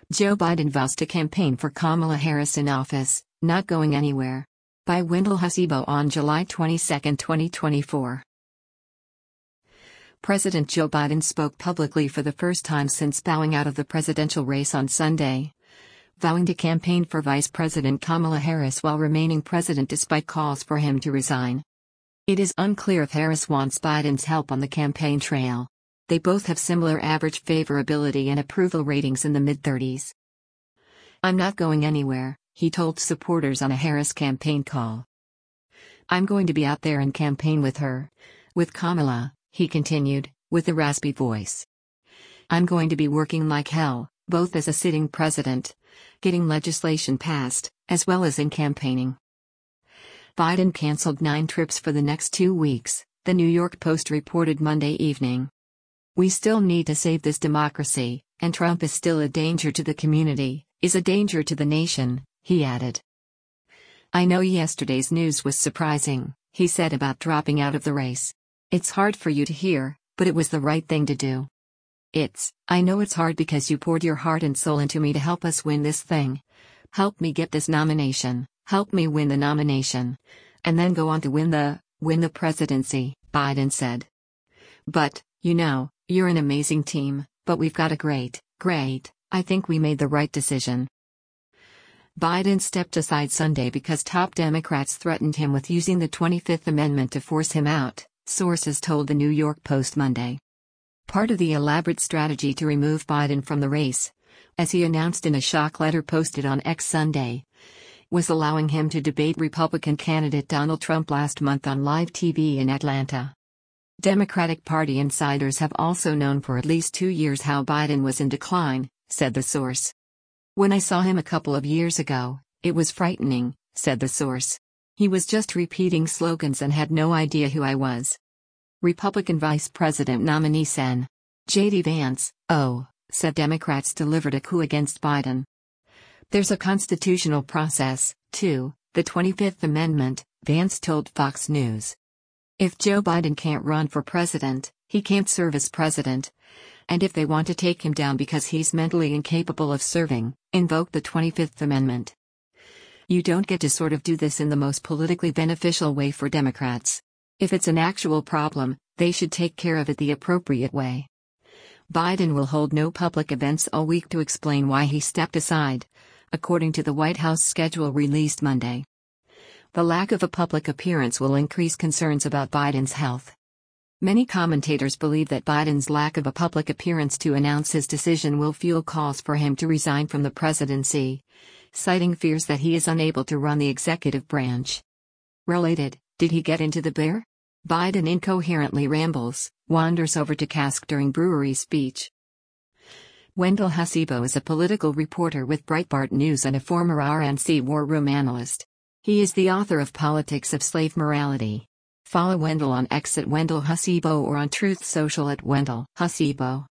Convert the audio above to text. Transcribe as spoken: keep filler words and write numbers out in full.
Joe Biden vows to campaign for Kamala Harris in office, not going anywhere. By Wendell Hasibo on July twenty-second, twenty twenty-four. President Joe Biden spoke publicly for the first time since bowing out of the presidential race on Sunday, vowing to campaign for Vice President Kamala Harris while remaining president despite calls for him to resign. It is unclear if Harris wants Biden's help on the campaign trail. They both have similar average favorability and approval ratings in the mid-thirties. "I'm not going anywhere," he told supporters on a Harris campaign call. "I'm going to be out there and campaign with her. With Kamala," he continued, with a raspy voice. "I'm going to be working like hell, both as a sitting president, getting legislation passed, as well as in campaigning." Biden canceled nine trips for the next two weeks, the New York Post reported Monday evening. "We still need to save this democracy, and Trump is still a danger to the community, is a danger to the nation," he added. "I know yesterday's news was surprising," he said about dropping out of the race. "It's hard for you to hear, but it was the right thing to do. It's, I know it's hard because you poured your heart and soul into me to help us win this thing. Help me get this nomination, help me win the nomination. And then go on to win the, win the presidency," Biden said. "But, you know, you're an amazing team, but we've got a great, great, I think we made the right decision." Biden stepped aside Sunday because top Democrats threatened him with using the twenty-fifth Amendment to force him out, sources told the New York Post Monday. Part of the elaborate strategy to remove Biden from the race, as he announced in a shock letter posted on X Sunday, was allowing him to debate Republican candidate Donald Trump last month on live T V in Atlanta. Democratic Party insiders have also known for at least two years how Biden was in decline, said the source. "When I saw him a couple of years ago, it was frightening," said the source. "He was just repeating slogans and had no idea who I was." Republican Vice President nominee Sen. J D Vance, oh, said Democrats delivered a coup against Biden. "There's a constitutional process, too, the twenty-fifth Amendment," Vance told Fox News. "If Joe Biden can't run for president, he can't serve as president. And if they want to take him down because he's mentally incapable of serving, invoke the twenty-fifth Amendment. You don't get to sort of do this in the most politically beneficial way for Democrats. If it's an actual problem, they should take care of it the appropriate way." Biden will hold no public events all week to explain why he stepped aside, according to the White House schedule released Monday. The lack of a public appearance will increase concerns about Biden's health. Many commentators believe that Biden's lack of a public appearance to announce his decision will fuel calls for him to resign from the presidency, citing fears that he is unable to run the executive branch. Related, did he get into the beer? Biden incoherently rambles, wanders over to cask during brewery speech. Wendell Hasibo is a political reporter with Breitbart News and a former R N C war room analyst. He is the author of Politics of Slave Morality. Follow Wendell on X at Wendell Hasibo or on Truth Social at Wendell Hasibo.